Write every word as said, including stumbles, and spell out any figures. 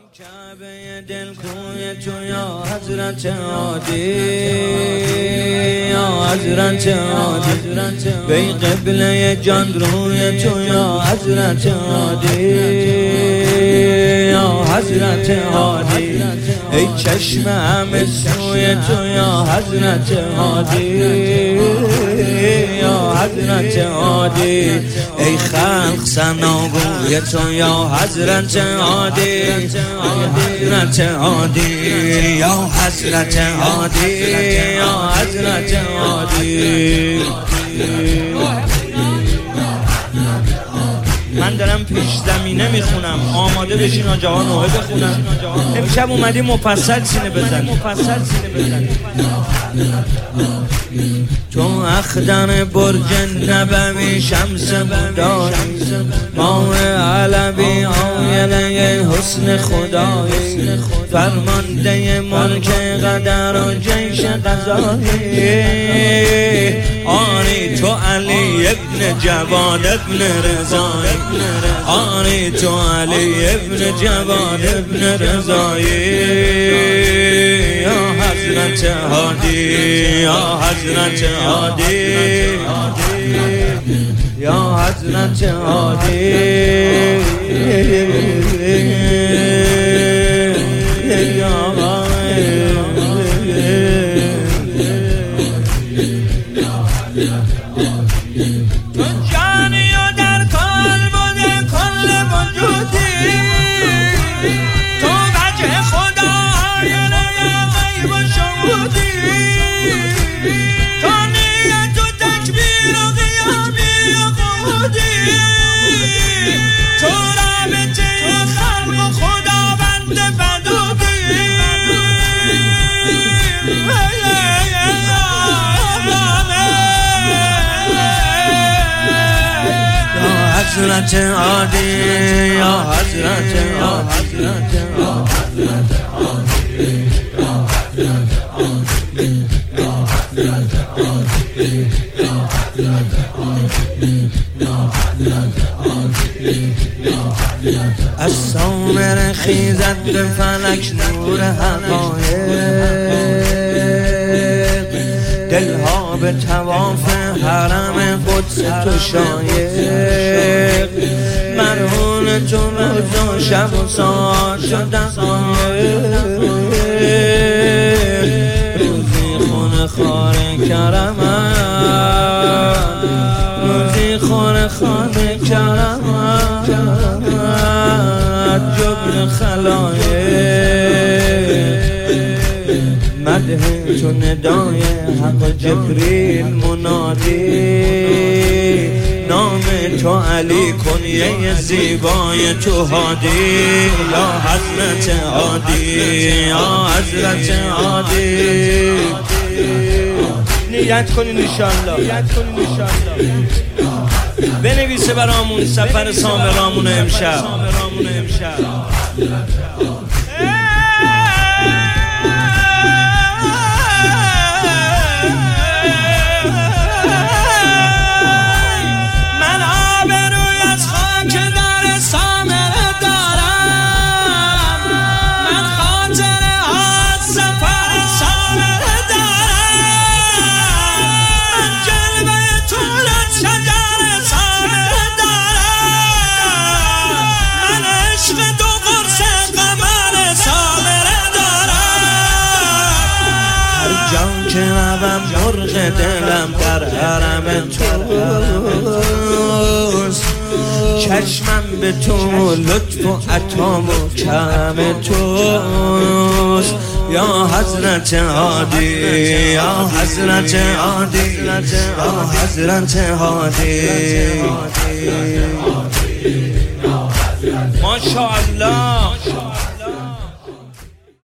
کعبه دل کوی تو یا حضرت عادی، یا حضرت عادی، بی قبله جان روی تو یا حضرت عادی، یا حضرت عادی، ای چشم همه سوی تو یا حضرت عادی، یا حضرت عادی، ای خلق ثناگوی تو یا حضرت عادی، حضرت عادی، یا حضرت عادی، یا حضرت عادی. من دارم پیش زمینه میخونم، آماده بشین آجاها نوحه بخونم. امشب اومدی مفصل سینه بزن، مفصل سینه بزن. تو اخدر برج نبوی شمس بودایی، ماه علوی آینه حسن خدایی، فرمانده ملک قدر و جیش قضایی، آری تو علی ابن جواد ابن رضایی، آری تو علی ابن جواد ابن رضایی، یا حضرت عادی، یا حضرت عادی، یا حضرت عادی، تو جانی و در قلب و در کل وجودی، تو وجه خدا آینه غیب و شهودی، تو نیت و تکبیر و قیامی و قعودی، تو رابطه خلق و خداوند بدودی، حضرت عادی، یا حضرت عادی، از سامر خیزد به فلک نور حقایق، دلها به طواف حرم قدس تو شایق، مرهون تو روز و شب و ساعت شد دقایق، روزی خون خار کرمت، روزی خون خار کرمت، جبر خلایق، مده تو ندای حق جبریل منادی، نام تو علی کنیه زیبای تو هادی، یا حضرت عادی، یا حضرت عادی. نیت کنین انشالله، نیت کنین انشالله، بنویسه برامون سفر سامرامون امشب. که روم مرغ دلم در حرم توست، چشمم به تو لطف و عطا و کرم توست، یا حضرت عادی، یا حضرت عادی، یا حضرت عادی. ماشاءالله.